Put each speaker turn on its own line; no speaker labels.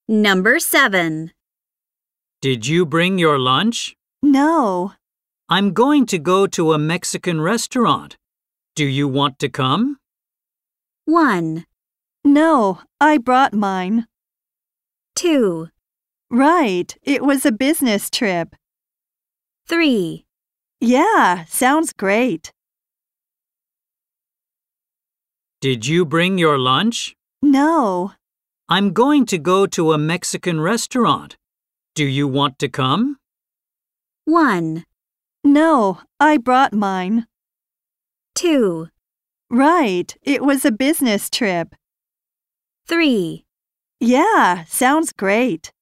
Number 7.
Did you bring your lunch?
No.
I'm going to go to a Mexican restaurant. Do you want to come?
1,
No, I brought mine.
2,
Right, it was a business trip.
3.
Yeah, sounds great.
Did you bring your lunch?
No.
I'm going to go to a Mexican restaurant. Do you want to come?
1,
No, I brought mine.
2,
Right, it was a business trip.
3.
Yeah, sounds great.